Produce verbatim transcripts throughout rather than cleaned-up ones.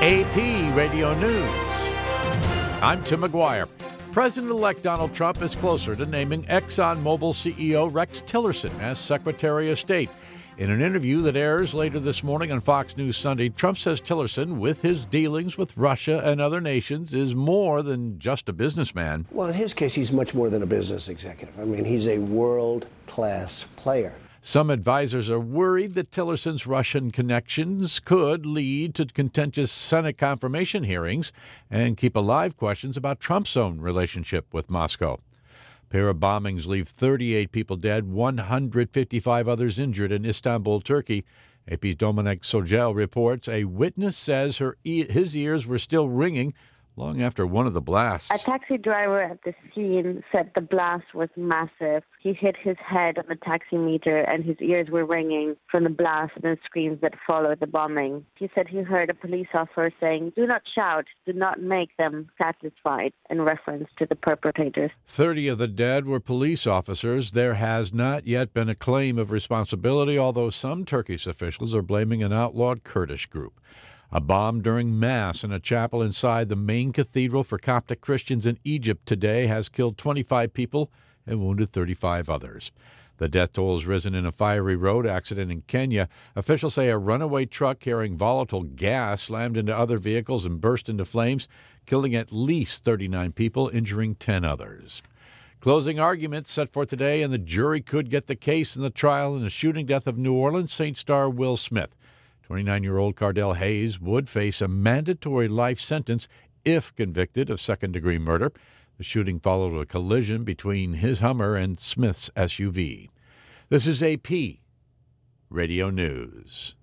A P Radio News. I'm Tim McGuire. President-elect Donald Trump is closer to naming ExxonMobil C E O Rex Tillerson as Secretary of State. In an interview that airs later this morning on Fox News Sunday, Trump says Tillerson, with his dealings with Russia and other nations, is more than just a businessman. Well, in his case, he's much more than a business executive. I mean, he's a world-class player. Some advisors are worried that Tillerson's Russian connections could lead to contentious Senate confirmation hearings and keep alive questions about Trump's own relationship with Moscow. A pair of bombings leave thirty-eight people dead, one hundred fifty-five others injured in Istanbul, Turkey. A P's Dominic Sogel reports a witness says her e- his ears were still ringing long after one of the blasts. A taxi driver at the scene said the blast was massive. He hit his head on the taximeter and his ears were ringing from the blast and the screams that followed the bombing. He said he heard a police officer saying, "Do not shout, do not make them satisfied," in reference to the perpetrators. Thirty of the dead were police officers. There has not yet been a claim of responsibility, although some Turkish officials are blaming an outlawed Kurdish group. A bomb during Mass in a chapel inside the main cathedral for Coptic Christians in Egypt today has killed twenty-five people and wounded thirty-five others. The death toll has risen in a fiery road accident in Kenya. Officials say a runaway truck carrying volatile gas slammed into other vehicles and burst into flames, killing at least thirty-nine people, injuring ten others. Closing arguments set for today, and the jury could get the case in the trial in the shooting death of New Orleans Saints star Will Smith. twenty-nine-year-old Cardell Hayes would face a mandatory life sentence if convicted of second-degree murder. The shooting followed a collision between his Hummer and Smith's S U V. This is A P Radio News.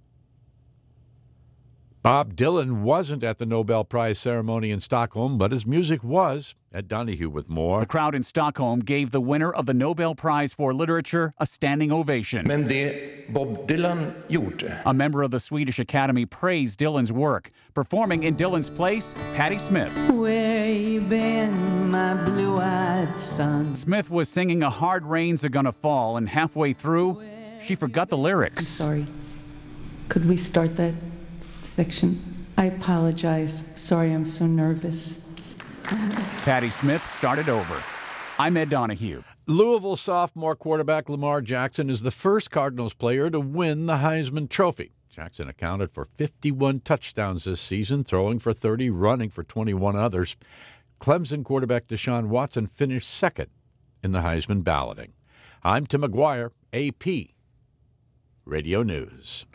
Bob Dylan wasn't at the Nobel Prize ceremony in Stockholm, but his music was. Ed Donahue with more. The crowd in Stockholm gave the winner of the Nobel Prize for Literature a standing ovation. Men det Bob Dylan gjorde. A member of the Swedish Academy praised Dylan's work. Performing in Dylan's place, Patti Smith. Where you been, my blue-eyed son? Smith was singing A Hard Rains Are Gonna Fall, and halfway through, she forgot the lyrics. I'm sorry. Could we start that section? I apologize. Sorry, I'm so nervous. Patti Smith started over. I'm Ed Donahue. Louisville sophomore quarterback Lamar Jackson is the first Cardinals player to win the Heisman Trophy. Jackson accounted for fifty-one touchdowns this season, throwing for thirty, running for twenty-one others. Clemson quarterback Deshaun Watson finished second in the Heisman balloting. I'm Tim McGuire, A P Radio News.